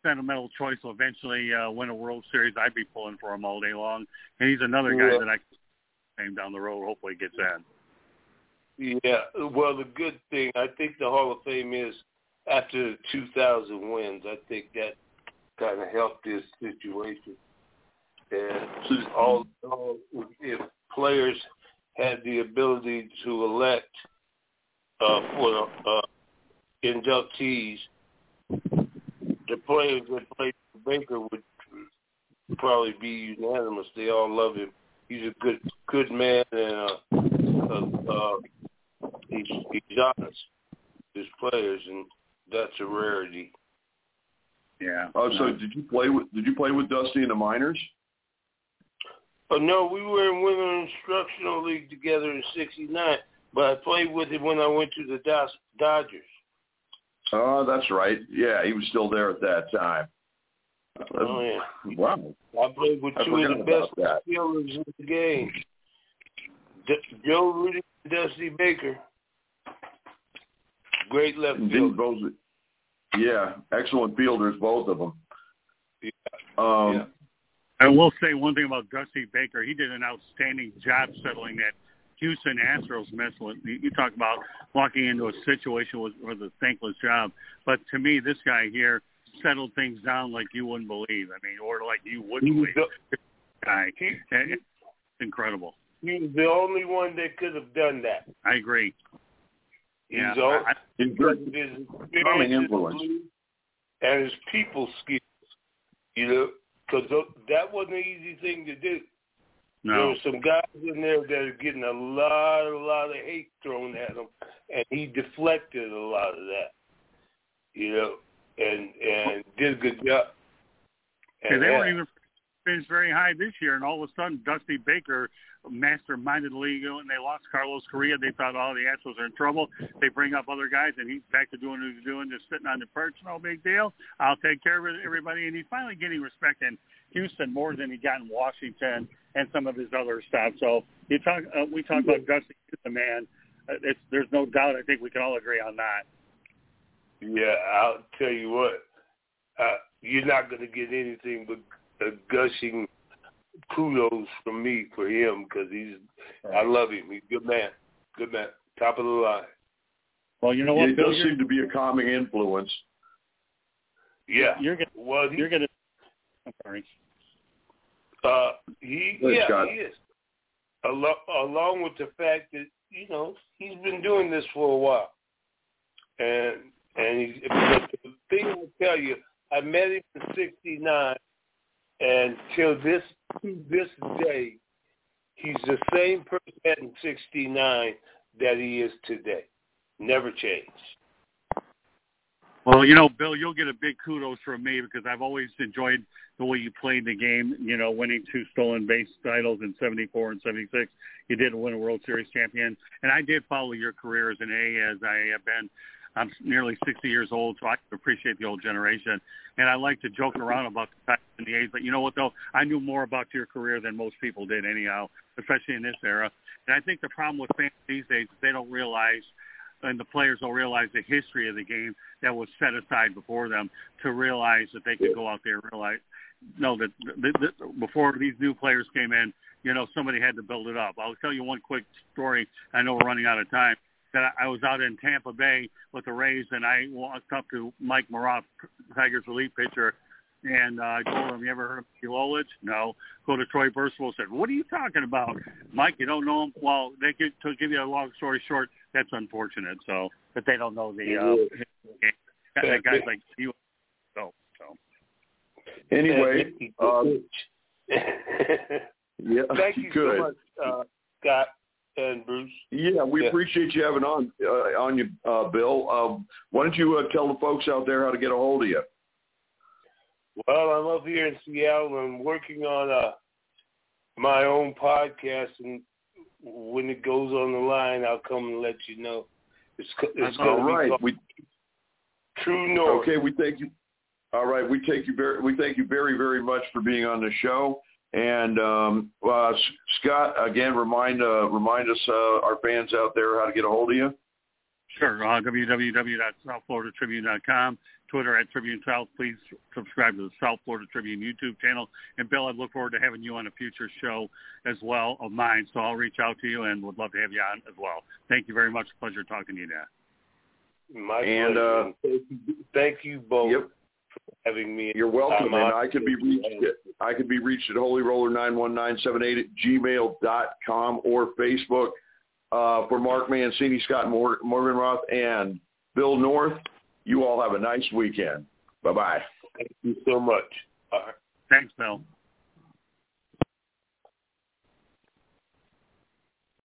sentimental choice will eventually uh, win a World Series, I'd be pulling for him all day long. And he's another guy yeah. that I can down the road. Hopefully gets in. Yeah, well, the good thing, I think the Hall of Fame is after the two thousand wins. I think that kind of helped this situation. And all, all if players had the ability to elect uh, for the uh, inductees, the players that played for Baker would probably be unanimous. They all love him. He's a good good man, and uh, uh, uh, he's, he's honest. His players, and that's a rarity. Yeah. Oh, so did you play with did you play with Dusty in the minors? Oh no, we were in Winter Instructional League together in sixty-nine, but I played with him when I went to the Dodgers. Oh, that's right. Yeah, he was still there at that time. Oh yeah. Wow. I played with I two of the forgot best about that. fielders in the game, D- Joe Rudy and Dusty Baker. Great left Indeed, fielder. both. Yeah, excellent fielders, both of them. Yeah. Um, yeah. I will say one thing about Dusty Baker. He did an outstanding job settling that Houston Astros mess with. You talk about walking into a situation with, with a thankless job. But to me, this guy here settled things down like you wouldn't believe. I mean, or like you wouldn't believe. This guy. It's incredible. He was the only one that could have done that. I agree. He's Yeah, all, I, his Calming influence. and his people skills, you know, because that wasn't an easy thing to do. no. There were some guys in there that are getting a lot, a lot of hate thrown at him, and he deflected a lot of that, you know, and and did a good job. And And they yeah. weren't even finished very high this year, and all of a sudden, Dusty Baker masterminded the league, and they lost Carlos Correa. They thought, oh, the Astros are in trouble. They bring up other guys, and he's back to doing what he's doing, just sitting on the perch. No big deal. I'll take care of everybody. And he's finally getting respect in Houston more than he got in Washington and some of his other stuff. So you talk, uh, we talk about Dusty, the man. Uh, it's, there's no doubt. I think we can all agree on that. Yeah, I'll tell you what. Uh, you're not going to get anything but a gushing kudos from me for him because he's. Right. I love him. He's a good man. Good man. Top of the line. Well, you know what? He Bill, does seem to be a calming influence. Yeah. You're gonna. Well, he, you're gonna. I'm sorry. Uh, he. Good, yeah, Scott. he is. Along, along with the fact that you know he's been doing this for a while, and and he's. But the thing I tell you, I met him in sixty-nine. And till this to this day, he's the same person in sixty-nine that he is today. Never changed. Well, you know, Bill, you'll get a big kudos from me because I've always enjoyed the way you played the game, you know, winning two stolen base titles in seventy-four and seventy-six. You did win a World Series champion. And I did follow your career as an A, as I have been. I'm nearly sixty years old, so I can appreciate the old generation. And I like to joke around about the fact in the age. But you know what, though? I knew more about your career than most people did anyhow, especially in this era. And I think the problem with fans these days is they don't realize, and the players don't realize the history of the game that was set aside before them to realize that they could go out there and realize, no, that, that, that before these new players came in, you know, somebody had to build it up. I'll tell you one quick story. I know we're running out of time. That I was out in Tampa Bay with the Rays, and I walked up to Mike Maroff, Tigers relief pitcher, and uh, I told him, you ever heard of Lolich? No. Go to Troy Burstwell, said, what are you talking about? Mike, you don't know him? Well, they could, to give you a long story short, that's unfortunate, so, that they don't know the uh, that guys like you. So, so. Anyway, um, yeah, thank you good. so much, uh, Scott. And Bruce. Yeah, we yeah. appreciate you having on uh, on you, uh, Bill. Um, why don't you uh, tell the folks out there how to get a hold of you? Well, I'm up here in Seattle. I'm working on uh, my own podcast, and when it goes on the line, I'll come and let you know. It's, it's all right. We True North. Okay, we thank you. All right, we thank you very we thank you very very much for being on the show. And um, uh, Scott, again, remind uh, remind us, uh, our fans out there, how to get a hold of you. Sure, uh, w w w dot south florida tribune dot com, Twitter at Tribune South. Please subscribe to the South Florida Tribune YouTube channel. And, Bill, I look forward to having you on a future show as well of mine. So I'll reach out to you and would love to have you on as well. Thank you very much. Pleasure talking to you, Dan. My and, pleasure. Uh, thank, you, thank you both yep. for having me. You're welcome. I'm And I can be reached at, I can be reached at holy roller nine one nine seven eight at gmail dot com or Facebook. Uh, for Mark Mancini, Scott Mor- Morganroth, and Bill North, you all have a nice weekend. Bye-bye. Thank you so much. All right. Thanks, Bill.